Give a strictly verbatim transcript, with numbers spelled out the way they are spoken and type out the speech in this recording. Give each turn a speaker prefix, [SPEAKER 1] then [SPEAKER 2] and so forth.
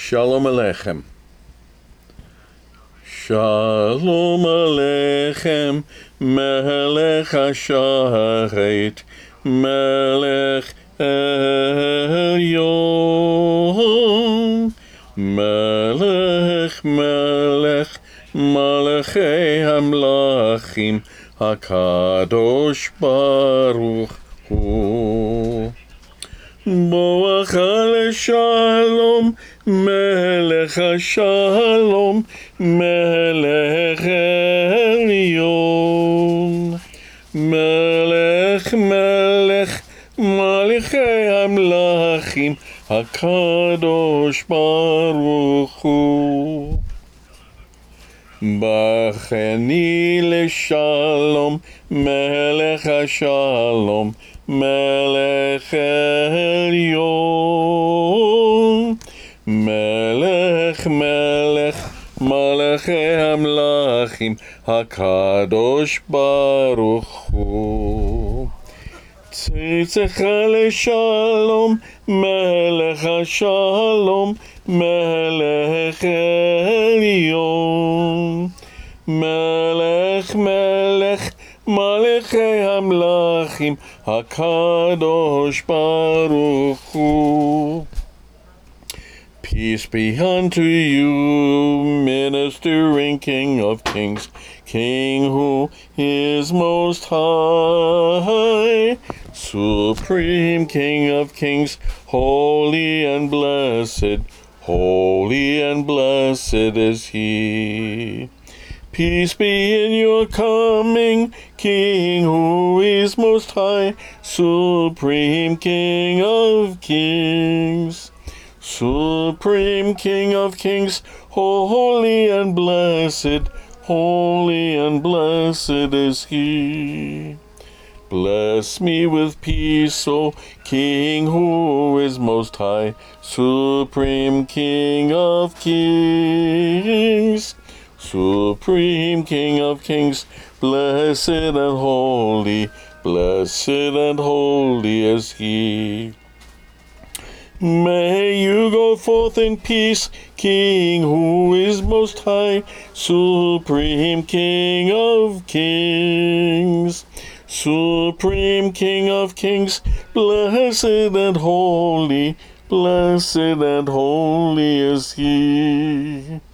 [SPEAKER 1] Shalom Aleichem. Shalom Aleichem, Melech HaSharet, Melech Elyon, Melech, Melech, Malachei Hamlachim, HaKadosh Baruch Hu. Boacha leShalom, Melech HaShalom, Melech Elyon, Melech, Melech, Malachei Hamlachim, HaKadosh Baruch Hu. Bacheni leShalom, Melech HaShalom, Melech Elyon, Melech, Melech, Malachei Hamlachim, HaKadosh Baruch Hu. Tzitzecha leShalom, Melech HaShalom, Melech Elyon, Melech, Melech, Malachei Hamlachim, HaKadosh Baruch Hu. Peace be unto you, ministering King of Kings, King who is most high, supreme King of Kings, holy and blessed, holy and blessed is he. Peace be in your coming, King who is most high, supreme King of Kings, supreme King of Kings, holy and blessed, holy and blessed is he. Bless me with peace, O King who is most high, supreme King of Kings, supreme King of Kings, blessed and holy, blessed and holy is he. May you go forth in peace, King who is most high, supreme King of Kings, supreme King of Kings, blessed and holy, blessed and holy is he.